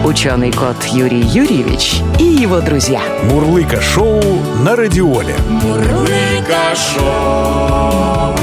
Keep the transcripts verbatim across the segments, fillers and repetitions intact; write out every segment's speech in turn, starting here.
ученый кот Юрий Юрьевич и его друзья. Мурлыка-шоу на Радиоле. Мурлыка-шоу.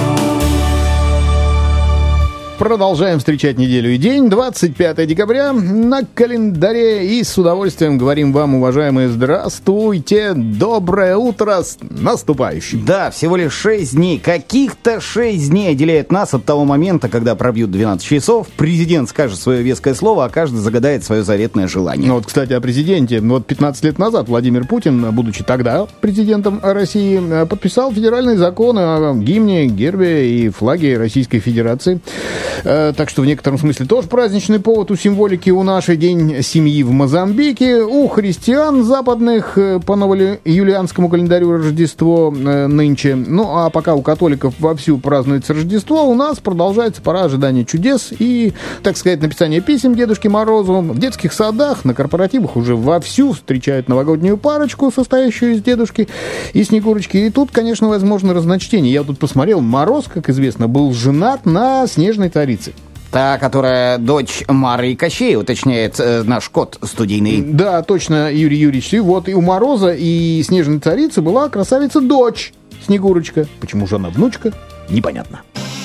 Продолжаем встречать неделю и день. двадцать пятое декабря на календаре. И с удовольствием говорим вам, уважаемые, здравствуйте. Доброе утро с наступающим. Да, всего лишь шесть дней. Каких-то шесть дней отделяет нас от того момента, когда пробьют двенадцать часов. Президент скажет свое веское слово, а каждый загадает свое заветное желание. Ну вот, кстати, о президенте. Вот пятнадцать лет назад Владимир Путин, будучи тогда президентом России, подписал федеральные законы о гимне, гербе и флаге Российской Федерации. Так что в некотором смысле тоже праздничный повод у символики. У нашей День семьи в Мозамбике. У христиан западных по новоюлианскому календарю Рождество нынче. Ну а пока у католиков вовсю празднуется Рождество, у нас продолжается пора ожидания чудес и, так сказать, написание писем Дедушке Морозу. В детских садах, на корпоративах уже вовсю встречают новогоднюю парочку, состоящую из Дедушки и Снегурочки. И тут, конечно, возможно разночтение. Я тут посмотрел, Мороз, как известно, был женат на Снежной Царице. Та, которая дочь Мары и Кощея, уточняет э, наш кот студийный. Да, точно, Юрий Юрьевич. И вот и у Мороза, и Снежной Царицы была красавица-дочь Снегурочка. Почему же она внучка? Непонятно.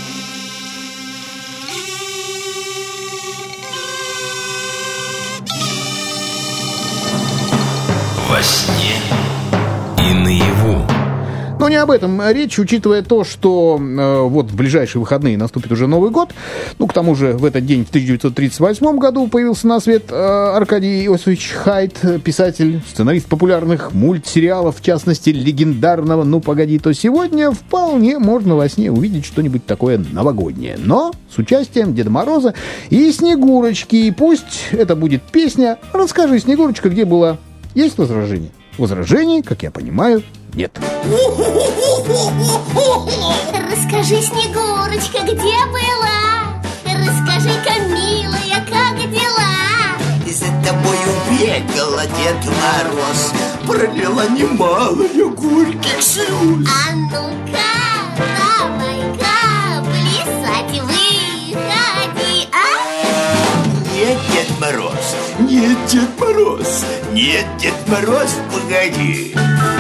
Во сне и наяву. Но не об этом речь, учитывая то, что э, вот в ближайшие выходные наступит уже Новый год. Ну, к тому же в этот день, в тысяча девятьсот тридцать восьмом году, появился на свет э, Аркадий Иосифович Хайд, писатель, сценарист популярных мультсериалов, в частности, легендарного «Ну, погоди, то сегодня» вполне можно во сне увидеть что-нибудь такое новогоднее. Но с участием Деда Мороза и Снегурочки. И пусть это будет песня «Расскажи, Снегурочка, где была». Есть возражения? Возражений, как я понимаю, нет. Расскажи, Снегурочка, где была? Расскажи-ка, милая, как дела? За тобою бегала Дед Мороз, пролила немалая горьких слез. А ну-ка, давай-ка плясать выходи, а? Нет, Дед Мороз, нет, Дед Мороз, нет, Дед Мороз, погоди.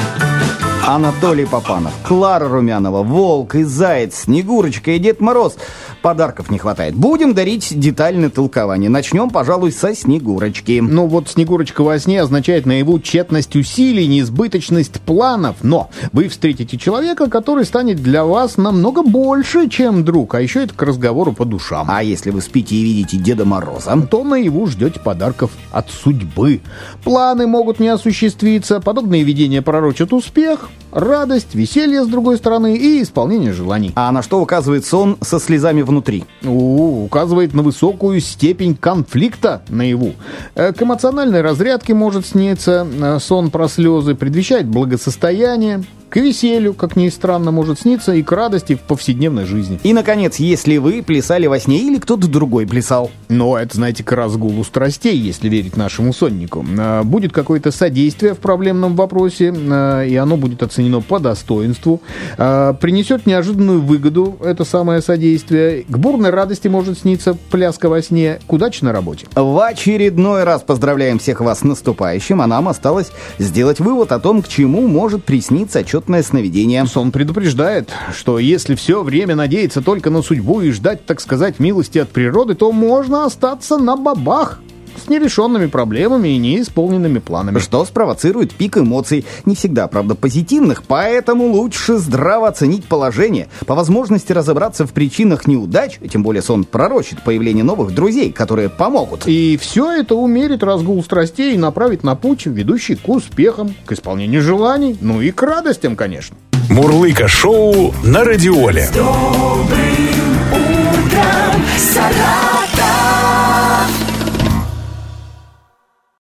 Анатолий Попанов, Клара Румянова, Волк и Заяц, Снегурочка и Дед Мороз. Подарков не хватает. Будем дарить детальное толкование. Начнем, пожалуй, со Снегурочки. Ну вот Снегурочка во сне означает наяву тщетность усилий, неизбыточность планов. Но вы встретите человека, который станет для вас намного больше, чем друг. А еще это к разговору по душам. А если вы спите и видите Деда Мороза, то наяву ждете подарков от судьбы. Планы могут не осуществиться. Подобные видения пророчат успех, радость, веселье с другой стороны и исполнение желаний. А на что указывает сон со слезами внутри? У, указывает на высокую степень конфликта наяву. К эмоциональной разрядке может сниться сон про слезы, предвещает благосостояние. К веселью, как ни странно, может сниться и к радости в повседневной жизни. И, наконец, если вы плясали во сне или кто-то другой плясал. Но это, знаете, к разгулу страстей, если верить нашему соннику. Будет какое-то содействие в проблемном вопросе, и оно будет оценено по достоинству. Принесет неожиданную выгоду это самое содействие. К бурной радости может сниться пляска во сне. К удаче на работе. В очередной раз поздравляем всех вас с наступающим, а нам осталось сделать вывод о том, к чему может присниться отчет сновидение. Сон предупреждает, что если все время надеяться только на судьбу и ждать, так сказать, милости от природы, то можно остаться на бабах с нерешенными проблемами и неисполненными планами. Что спровоцирует пик эмоций, не всегда, правда, позитивных, поэтому лучше здраво оценить положение, по возможности разобраться в причинах неудач, тем более сон пророчит появление новых друзей, которые помогут. И все это умерит разгул страстей и направит на путь, ведущий к успехам, к исполнению желаний, ну и к радостям, конечно. Мурлыка-шоу на Радиоле. С добрым утром, Сарай!